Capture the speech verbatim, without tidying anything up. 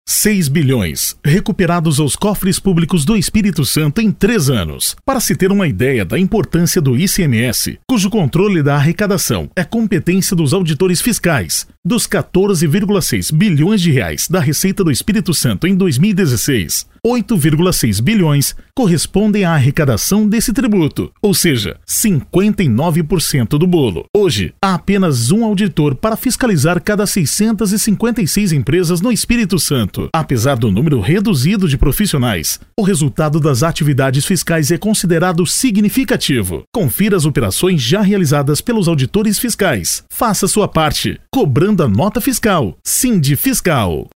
seis bilhões, recuperados aos cofres públicos do Espírito Santo em três anos. Para se ter uma ideia da importância do I C M S, cujo controle da arrecadação é competência dos auditores fiscais, dos quatorze vírgula seis bilhões de reais da Receita do Espírito Santo em dois mil e dezesseis, oito vírgula seis bilhões correspondem à arrecadação desse tributo, ou seja, cinquenta e nove por cento do bolo. Hoje, há apenas um auditor para fiscalizar cada seiscentas e cinquenta e seis empresas no Espírito Santo. Apesar do número reduzido de profissionais, o resultado das atividades fiscais é considerado significativo. Confira as operações já realizadas pelos auditores fiscais. Faça sua parte, cobrando a nota fiscal. Sindifiscal.